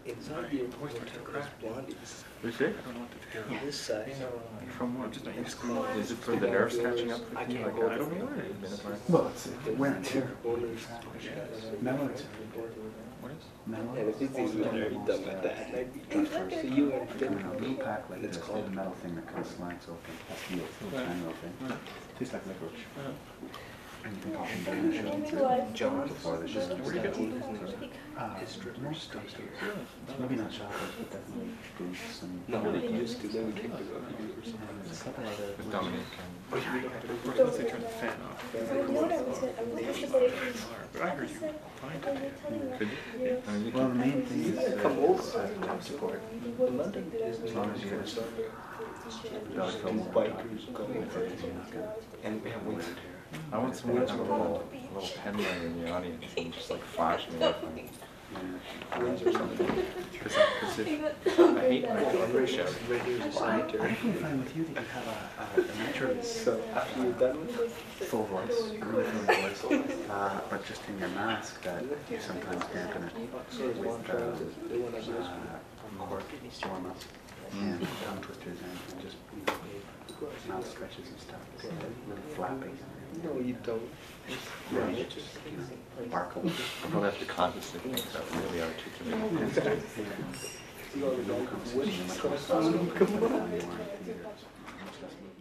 inside the airport is Blondie's. Is it? I don't know what to do. This side. From what? Just not used to it. Is it for the nerves catching up with I you? can't Like, go I don't know there. where you've been apart. Well, it's wear and tear. Owners. Mellow it's What is? mellow. And if these things would be done like that, and I'd be so you and Finn A little pack like and it's this, called the metal thing that kind of slides open. That's the tiny little thing. Tastes like licorice. And you can pop them down the show. John Before the show. Where'd you go? His strippers. Maybe not chocolate, but definitely drinks and... No, they used to, then we kicked it off. There's a couple other... With Dominic Oh, yeah, once they turn the fan off. But I heard you fine today. and could you? I mean, you Well, the can, main thing is Come over. top support. London is As long as you're... two bikers going for it. And we have wind. I want someone to have a little pen line in the audience and just like flash me with words or something. Because I hate when I go show. Well, I can find with you that you have a naturally So after you're done with it, full voice, a really full voice, but just in your mask that you sometimes dampen it with cork warm up and tongue twisters and just mouth stretches and stuff. Little flapping. no, you don't. Yeah, just sparkle. I'll probably have to consciously think that really articulate. See all the guys with Much more wings subtle come on. than you are in theater. Much less movement.